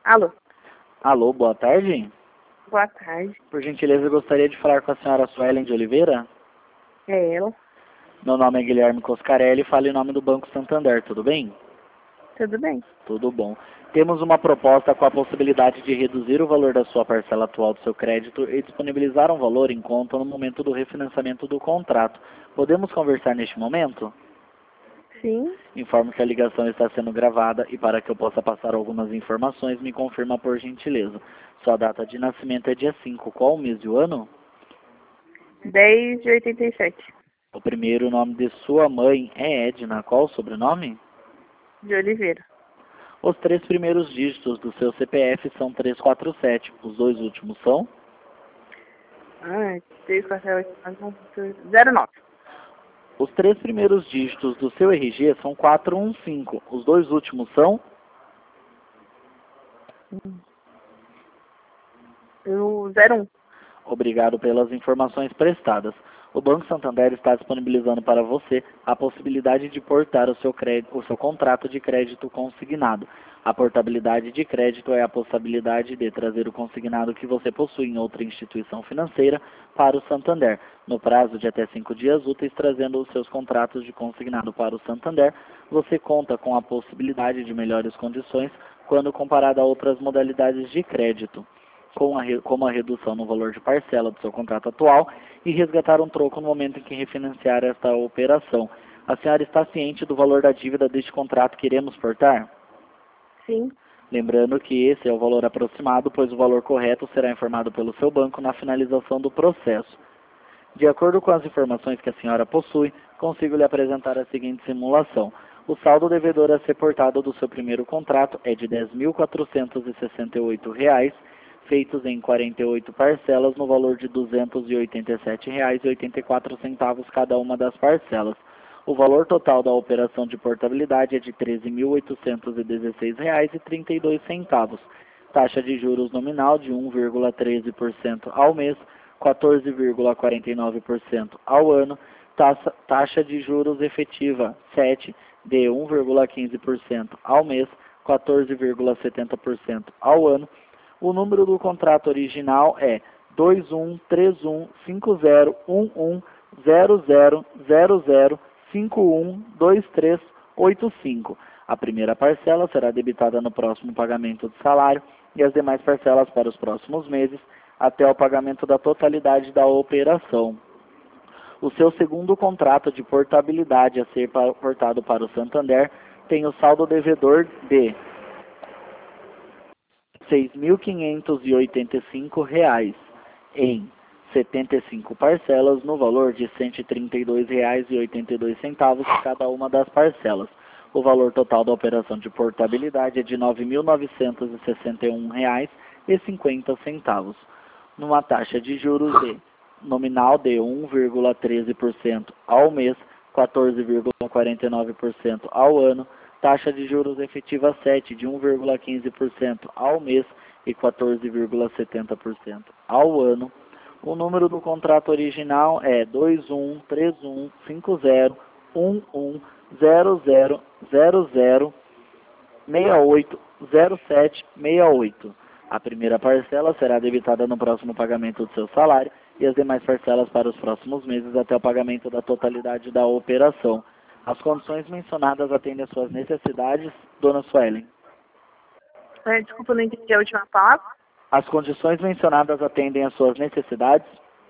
Alô, Alô, boa tarde. boa tarde. Por gentileza, eu gostaria de falar com a senhora Suelen de Oliveira. É ela. Meu nome é Guilherme Coscarelli e falo em nome do Banco Santander, tudo bem? Tudo bem? Tudo bom. Temos uma proposta com a possibilidade de reduzir o valor da sua parcela atual do seu crédito e disponibilizar um valor em conta no momento do refinanciamento do contrato. Podemos conversar neste momento? Sim. Informo que a ligação está sendo gravada e para que eu possa passar algumas informações, me confirma por gentileza. Sua data de nascimento é dia 5. Qual o mês e o ano? 10 de 87. O primeiro nome de sua mãe é Edna. Qual o sobrenome? De Oliveira. Os 3 primeiros dígitos do seu CPF são 347. Os 2 últimos são? 3, 4, 8, 09. Os 3 primeiros dígitos do seu RG são 415. Os 2 últimos são? O 01. Obrigado pelas informações prestadas. O Banco Santander está disponibilizando para você a possibilidade de portar o seu contrato de crédito consignado. A portabilidade de crédito é a possibilidade de trazer o consignado que você possui em outra instituição financeira para o Santander, no prazo de até 5 dias úteis, trazendo os seus contratos de consignado para o Santander. Você conta com a possibilidade de melhores condições quando comparado a outras modalidades de crédito, como a redução no valor de parcela do seu contrato atual e resgatar um troco no momento em que refinanciar esta operação. A senhora está ciente do valor da dívida deste contrato que iremos portar? Sim. Lembrando que esse é o valor aproximado, pois o valor correto será informado pelo seu banco na finalização do processo. De acordo com as informações que a senhora possui, consigo lhe apresentar a seguinte simulação. O saldo devedor a ser portado do seu primeiro contrato é de R$ 10.468, feitos em 48 parcelas no valor de R$ 287,84 cada uma das parcelas. O valor total da operação de portabilidade é de R$ 13.816,32. Taxa de juros nominal de 1,13% ao mês, 14,49% ao ano. Taxa de juros efetiva 7 de 1,15% ao mês, 14,70% ao ano. O número do contrato original é 2131500000512385. A primeira parcela será debitada no próximo pagamento do salário e as demais parcelas para os próximos meses, até o pagamento da totalidade da operação. O seu segundo contrato de portabilidade a ser portado para o Santander tem o saldo devedor de R$ 6.585 em 75 parcelas no valor de R$ 132,82 cada uma das parcelas. O valor total da operação de portabilidade é de R$ 9.961,50, numa taxa de juros nominal de 1,13% ao mês, 14,49% ao ano. Taxa de juros efetiva 7 de 1,15% ao mês e 14,70% ao ano. O número do contrato original é 2131501100680768. A primeira parcela será debitada no próximo pagamento do seu salário e as demais parcelas para os próximos meses até o pagamento da totalidade da operação. As condições mencionadas atendem às suas necessidades, dona Suelen? Desculpa, não entendi a última palavra. As condições mencionadas atendem às suas necessidades?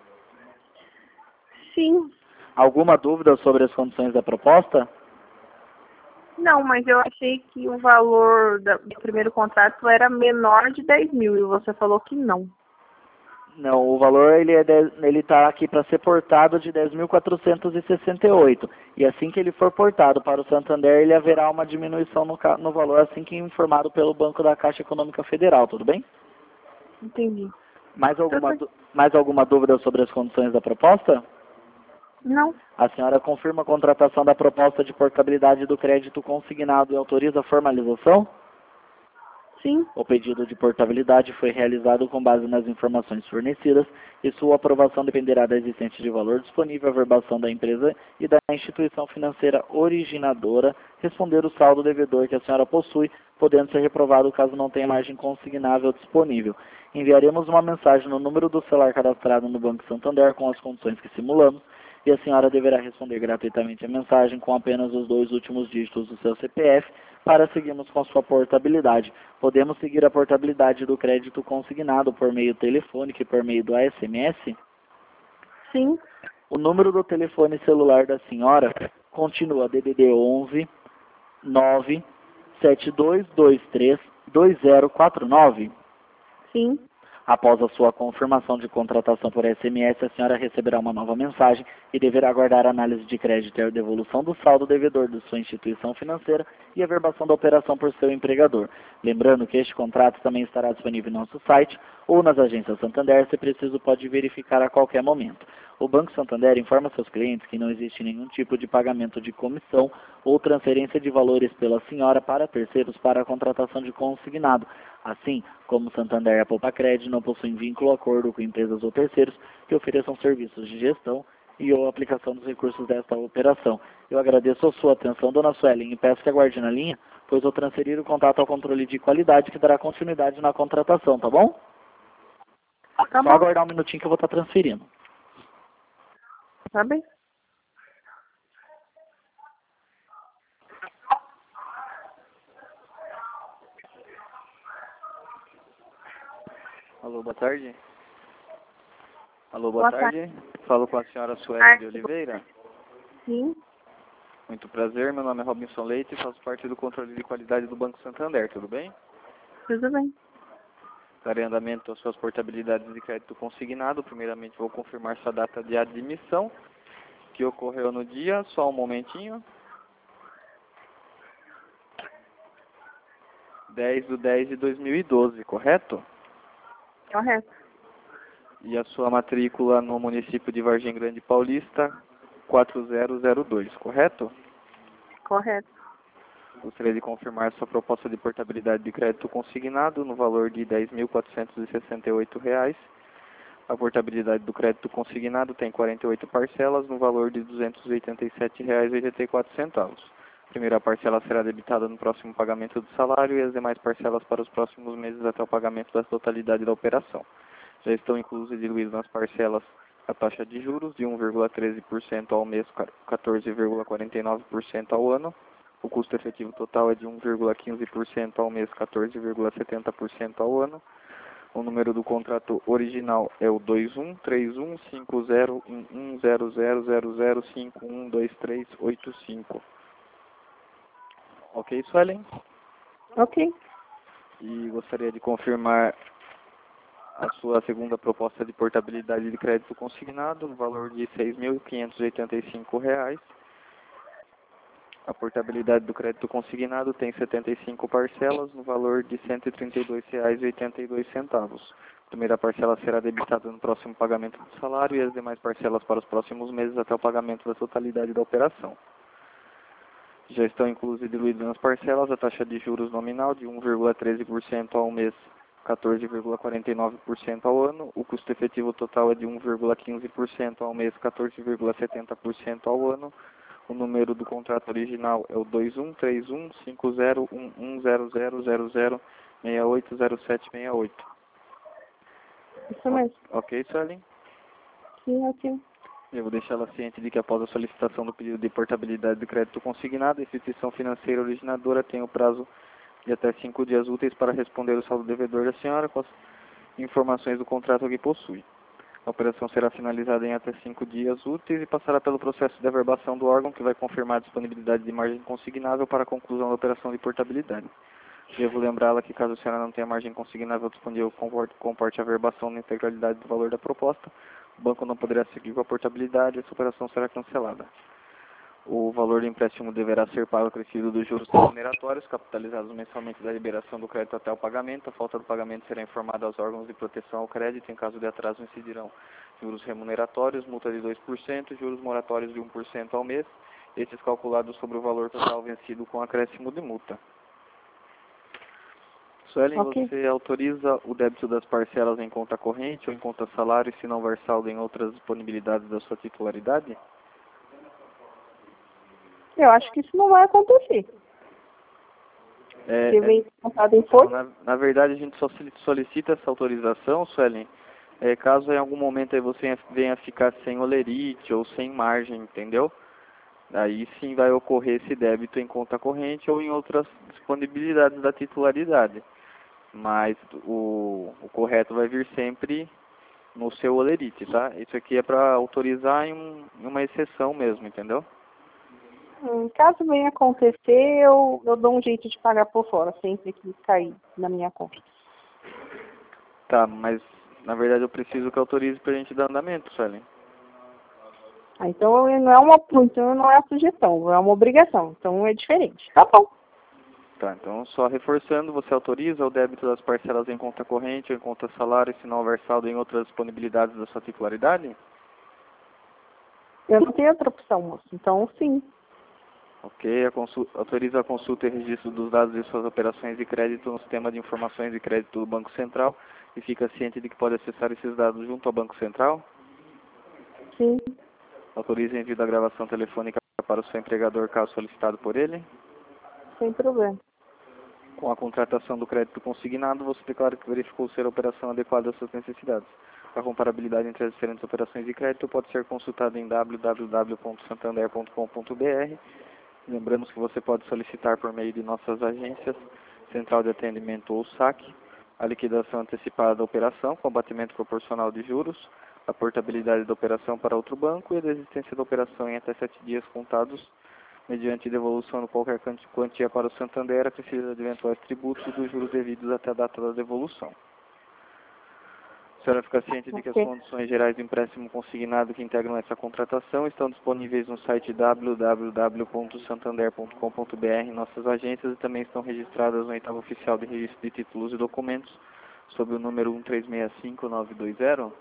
Sim. Alguma dúvida sobre as condições da proposta? Não, mas eu achei que o valor do primeiro contrato era menor de 10 mil e você falou que não. Não, o valor ele está aqui para ser portado de 10.468. E assim que ele for portado para o Santander, ele haverá uma diminuição no valor, assim que informado pelo Banco da Caixa Econômica Federal, tudo bem? Entendi. Mais alguma dúvida sobre as condições da proposta? Não. A senhora confirma a contratação da proposta de portabilidade do crédito consignado e autoriza a formalização? Sim. O pedido de portabilidade foi realizado com base nas informações fornecidas e sua aprovação dependerá da existência de valor disponível, a verbação da empresa e da instituição financeira originadora responder o saldo devedor que a senhora possui, podendo ser reprovado caso não tenha margem consignável disponível. Enviaremos uma mensagem no número do celular cadastrado no Banco Santander com as condições que simulamos e a senhora deverá responder gratuitamente a mensagem com apenas os 2 últimos dígitos do seu CPF para seguirmos com sua portabilidade. Podemos seguir a portabilidade do crédito consignado por meio telefônico e por meio do ASMS? Sim. O número do telefone celular da senhora continua DDD 11 97223 2049. Sim. Após a sua confirmação de contratação por SMS, a senhora receberá uma nova mensagem e deverá aguardar a análise de crédito e a devolução do saldo devedor de sua instituição financeira e a verbação da operação por seu empregador. Lembrando que este contrato também estará disponível no nosso site ou nas agências Santander, se preciso pode verificar a qualquer momento. O Banco Santander informa seus clientes que não existe nenhum tipo de pagamento de comissão ou transferência de valores pela senhora para terceiros para a contratação de consignado. Assim, como Santander e a Poupa-Cred não possuem vínculo ou acordo com empresas ou terceiros que ofereçam serviços de gestão e ou aplicação dos recursos desta operação. Eu agradeço a sua atenção, dona Suelen, e peço que aguarde na linha, pois vou transferir o contato ao controle de qualidade que dará continuidade na contratação, tá bom? Tá Só bom. aguardar um minutinho que eu vou estar transferindo. Tá bem. Alô, boa tarde. Alô, Boa boa tarde. Falo com a senhora Sueli de tarde. Oliveira. Sim. Muito prazer, meu nome é Robinson Leite e faço parte do controle de qualidade do Banco Santander, tudo bem? Tudo bem. Darei andamento às suas portabilidades de crédito consignado. Primeiramente vou confirmar sua data de admissão, que ocorreu no dia, só um momentinho. 10/10/2012, correto? Correto. E a sua matrícula no município de Vargem Grande Paulista, 4002, correto? Correto. Gostaria de confirmar sua proposta de portabilidade de crédito consignado no valor de R$ 10.468. A portabilidade do crédito consignado tem 48 parcelas no valor de R$ 287,84. A primeira parcela será debitada no próximo pagamento do salário e as demais parcelas para os próximos meses até o pagamento da totalidade da operação. Já estão inclusos e diluídos nas parcelas a taxa de juros de 1,13% ao mês, 14,49% ao ano. O custo efetivo total é de 1,15% ao mês, 14,70% ao ano. O número do contrato original é o 213150110000512385. Ok, Suelen? Ok. E gostaria de confirmar a sua segunda proposta de portabilidade de crédito consignado no valor de R$ 6.585. A portabilidade do crédito consignado tem 75 parcelas no valor de R$ 132,82. A primeira parcela será debitada no próximo pagamento do salário e as demais parcelas para os próximos meses até o pagamento da totalidade da operação. Já estão inclusos e diluídos nas parcelas a taxa de juros nominal de 1,13% ao mês, 14,49% ao ano. O custo efetivo total é de 1,15% ao mês, 14,70% ao ano. O número do contrato original é o 213150110000680768. Isso mesmo. Ok, Suelen? Sim, ok. Eu vou deixá-la ciente de que após a solicitação do pedido de portabilidade do crédito consignado, a instituição financeira originadora tem o prazo de até 5 dias úteis para responder o saldo devedor da senhora com as informações do contrato que possui. A operação será finalizada em até 5 dias úteis e passará pelo processo de averbação do órgão, que vai confirmar a disponibilidade de margem consignável para a conclusão da operação de portabilidade. Devo lembrá-la que, caso a senhora não tenha margem consignável disponível, comporte a averbação na integralidade do valor da proposta, o banco não poderá seguir com a portabilidade e essa operação será cancelada. O valor do empréstimo deverá ser pago acrescido dos juros remuneratórios, capitalizados mensalmente da liberação do crédito até o pagamento. A falta do pagamento será informada aos órgãos de proteção ao crédito. Em caso de atraso, incidirão juros remuneratórios, multa de 2%, juros moratórios de 1% ao mês, estes calculados sobre o valor total vencido com acréscimo de multa. Suelen, Ok. você autoriza o débito das parcelas em conta corrente ou em conta salário se não houver saldo em outras disponibilidades da sua titularidade? Eu acho que isso não vai acontecer. Se vem contado em Então, folha, na verdade, a gente só solicita essa autorização, Suelen, caso em algum momento aí você venha ficar sem olerite ou sem margem, entendeu? Aí sim vai ocorrer esse débito em conta corrente ou em outras disponibilidades da titularidade. Mas o correto vai vir sempre no seu olerite, tá? Isso aqui é para autorizar em uma exceção mesmo, entendeu? caso venha acontecer, eu dou um jeito de pagar por fora, sempre que cair na minha conta. Tá, mas na verdade eu preciso que autorize pra gente dar andamento, Suelen. Então não é a sugestão, é uma obrigação. Então é diferente. Tá bom. Tá, então só reforçando, você autoriza o débito das parcelas em conta corrente ou em conta salário se não houver saldo em outras disponibilidades da sua titularidade? Eu não tenho outra opção, moço. Então sim. Ok, autoriza a consulta e registro dos dados de suas operações de crédito no sistema de informações de crédito do Banco Central e fica ciente de que pode acessar esses dados junto ao Banco Central? Sim, Autoriza o envio da gravação telefônica para o seu empregador caso solicitado por ele? sem problema. Com a contratação do crédito consignado, você declara que verificou ser a operação adequada às suas necessidades. A comparabilidade entre as diferentes operações de crédito pode ser consultada em www.santander.com.br. Lembramos que você pode solicitar por meio de nossas agências, Central de Atendimento ou SAC, a liquidação antecipada da operação com abatimento proporcional de juros, a portabilidade da operação para outro banco e a desistência da operação em até 7 dias contados, mediante devolução de qualquer quantia para o Santander, a precisa de eventuais tributos dos juros devidos até a data da devolução. A senhora fica ciente de que as Ok. condições gerais do empréstimo consignado que integram essa contratação estão disponíveis no site www.santander.com.br em nossas agências e também estão registradas no oitavo oficial de registro de títulos e documentos sob o número 1365920.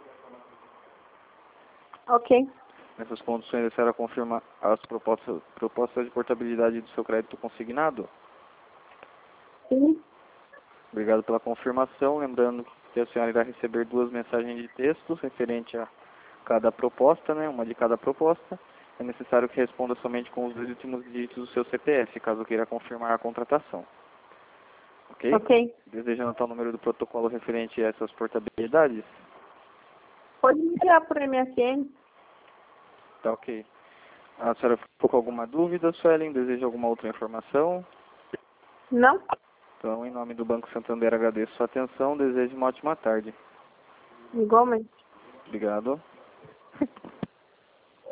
Ok. Nessas condições, a senhora confirma as propostas de portabilidade do seu crédito consignado? Sim. Obrigado pela confirmação. Lembrando que a senhora irá receber 2 mensagens de texto referente a cada proposta, né? Uma de cada proposta. É necessário que responda somente com os 2 últimos dígitos do seu CPF, caso queira confirmar a contratação. Ok? Ok. Deseja anotar o número do protocolo referente a essas portabilidades? Pode me enviar por MSN? Tá ok. A senhora ficou com alguma dúvida, Suelen? Deseja alguma outra informação? Não? Então, em nome do Banco Santander, agradeço sua atenção. Desejo uma ótima tarde. Igualmente. Obrigado.